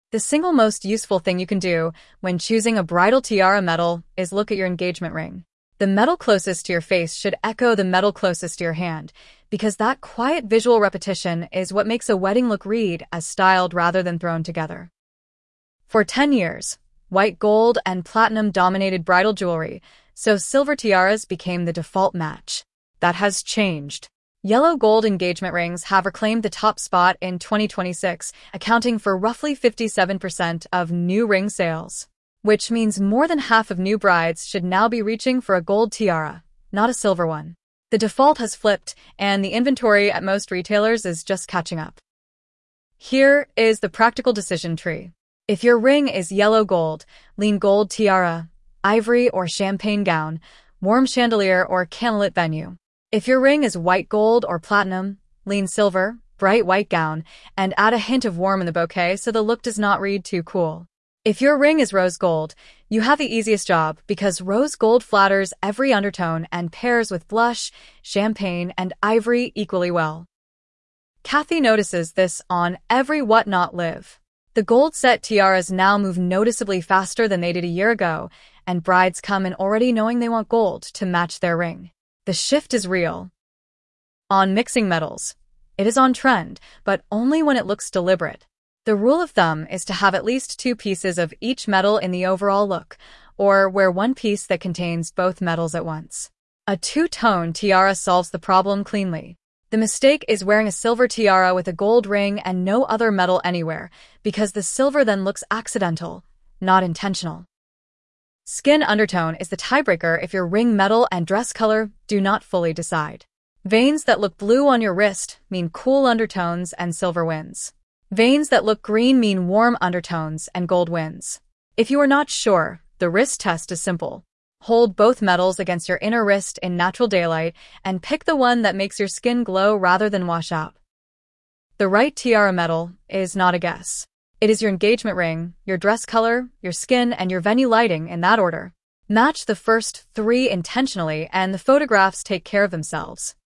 The single most useful thing you can do when choosing a bridal tiara metal is look at your engagement ring. The metal closest to your face should echo the metal closest to your hand, because that quiet visual repetition is what makes a wedding look read as styled rather than thrown together. For 10 years, white gold and platinum dominated bridal jewelry, so silver tiaras became the default match. That has changed. Yellow gold engagement rings have reclaimed the top spot in 2026, accounting for roughly 57% of new ring sales, which means more than half of new brides should now be reaching for a gold tiara, not a silver one. The default has flipped, and the inventory at most retailers is just catching up. Here is the practical decision tree. If your ring is yellow gold, lean gold tiara, ivory or champagne gown, warm chandelier or candlelit venue. If your ring is white gold or platinum, lean silver, bright white gown, and add a hint of warm in the bouquet so the look does not read too cool. If your ring is rose gold, you have the easiest job because rose gold flatters every undertone and pairs with blush, champagne, and ivory equally well. Kathy notices this on every What Not Live. The gold set tiaras now move noticeably faster than they did a year ago, and brides come in already knowing they want gold to match their ring. The shift is real. On mixing metals, it is on trend, but only when it looks deliberate. The rule of thumb is to have at least 2 pieces of each metal in the overall look, or wear one piece that contains both metals at once. A two-tone tiara solves the problem cleanly. The mistake is wearing a silver tiara with a gold ring and no other metal anywhere, because the silver then looks accidental, not intentional. Skin undertone is the tiebreaker if your ring metal and dress color do not fully decide. Veins that look blue on your wrist mean cool undertones and silver wins. Veins that look green mean warm undertones and gold wins. If you are not sure, the wrist test is simple. Hold both metals against your inner wrist in natural daylight and pick the one that makes your skin glow rather than wash out. The right tiara metal is not a guess. It is your engagement ring, your dress color, your skin, and your venue lighting in that order. Match the first 3 intentionally and the photographs take care of themselves.